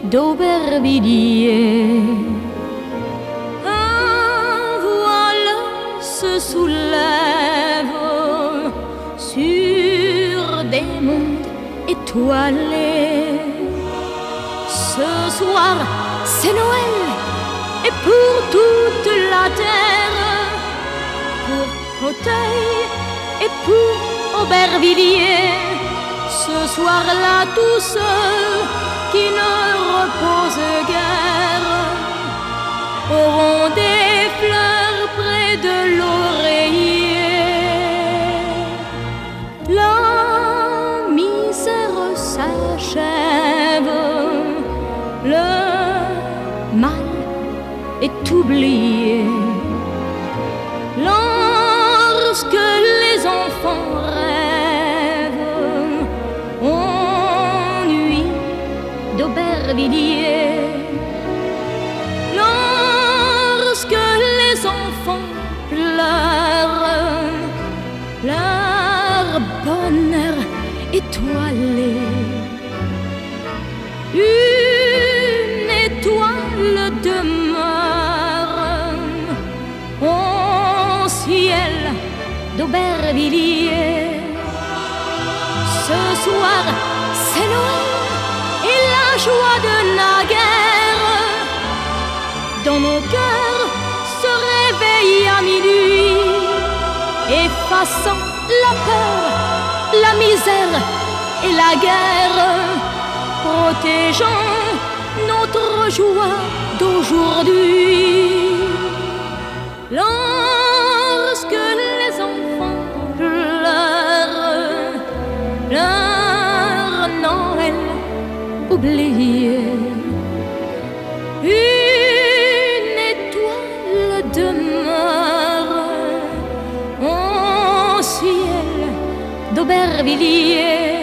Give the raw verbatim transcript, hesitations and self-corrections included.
d'Aubervilliers. Un voile se soulève sur des mondes étoilés. Ce soir, c'est Noël, et pour toute la terre, pour Auteuil et pour Aubervilliers, ce soir-là, tous ceux qui ne reposent guère auront des fleurs près de l'oreiller. La misère s'achève, le mal est oublié. Lorsque les enfants rêvent ennui d'Aubervilliers, lorsque les enfants pleurent leur bonheur étoilé, une étoile demeure au ciel d'Aubervilliers. Ce soir, c'est Noël et la joie de naguère dans nos cœurs se réveille à minuit, effaçant la peur, la misère et la guerre, protégeant notre joie d'aujourd'hui. Lorsque les enfants pleurent leur Noël oublié, une étoile demeure au ciel d'Aubervilliers.